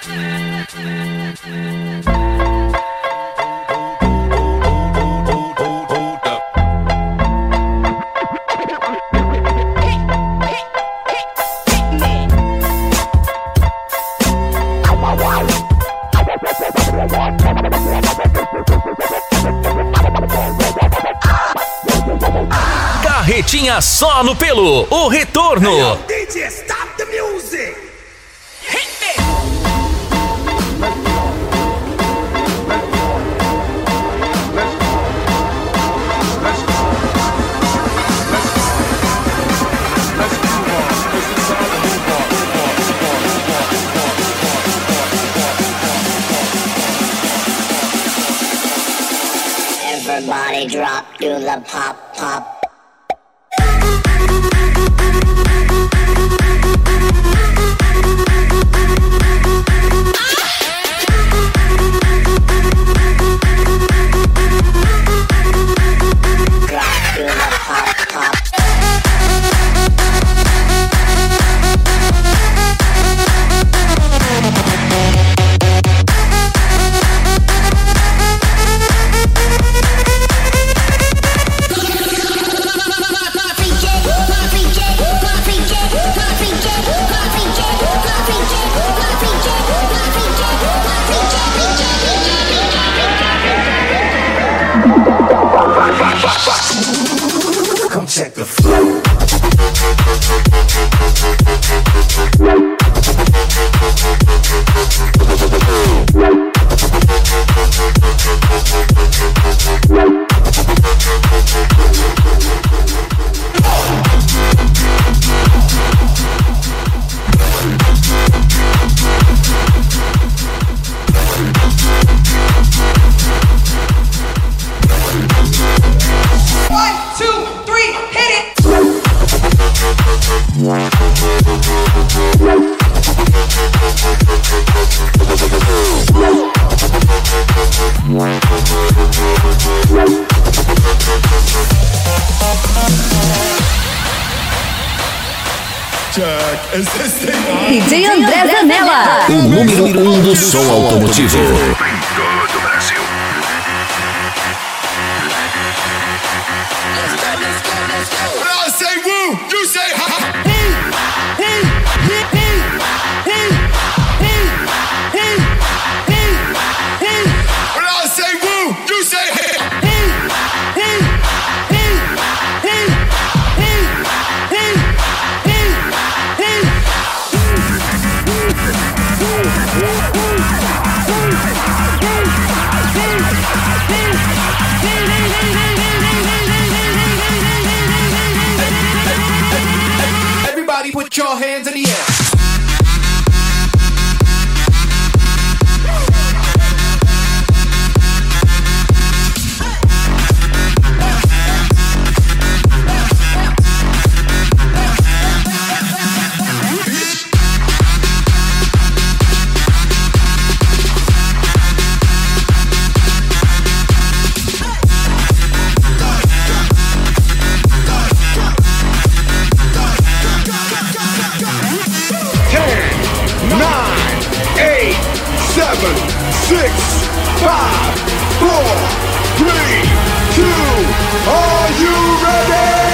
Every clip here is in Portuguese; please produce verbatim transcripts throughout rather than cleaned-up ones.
Carretinha só no pelo, o retorno. Hey, yo, D J, stop the music. Hit me. Everybody drop to the pop, pop. Come check the flow. D J André Zanella, o número um do som automotivo. Everybody put your hands in the air. Six, five, four, three, two, are you ready?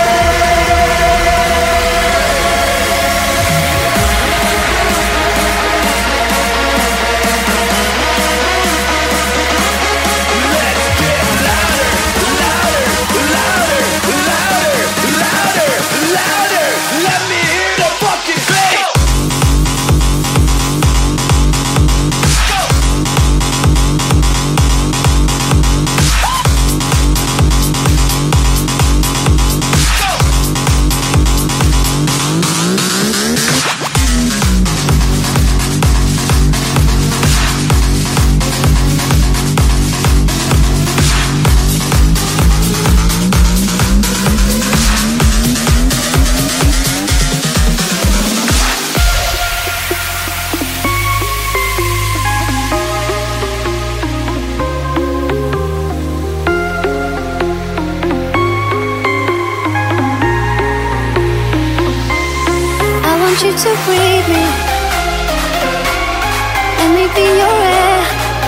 Let's get louder, louder, louder, louder, louder, louder. Let me hear the fucking bass. You to breathe me. Let me be your air.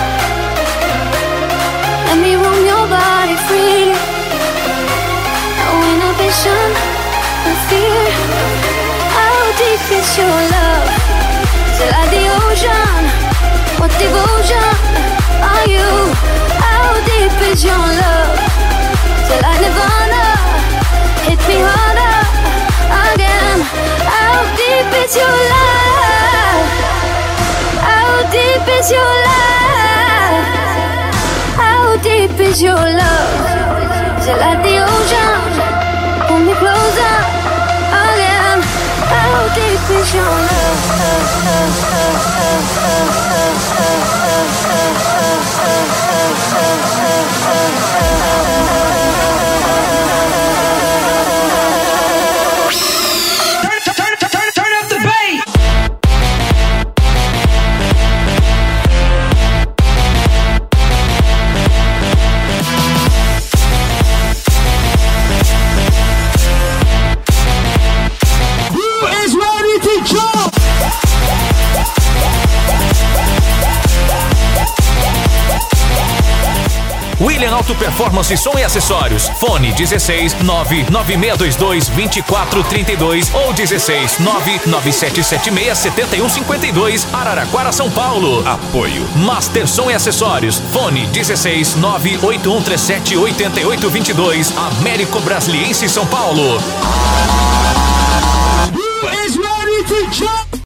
Let me roam your body freely. No inhibition, no fear. How deep is your love? Till like the ocean. What devotion are you? How deep is your love? Till like Nirvana. Hit me harder again. How deep is your love? How deep is your love? How deep is your love? Is it like the ocean? Pull me closer again. How deep is your love? William Auto Performance, som e acessórios. Fone dezesseis nove nove seis dois dois vinte e quatro trinta e dois ou dezesseis nove nove sete sete seis sete um cinco dois, Araraquara, São Paulo. Apoio Master Som e Acessórios. Fone dezesseis nove oito um três sete oito oito dois dois, Américo Brasiliense, São Paulo. Is ready to jump.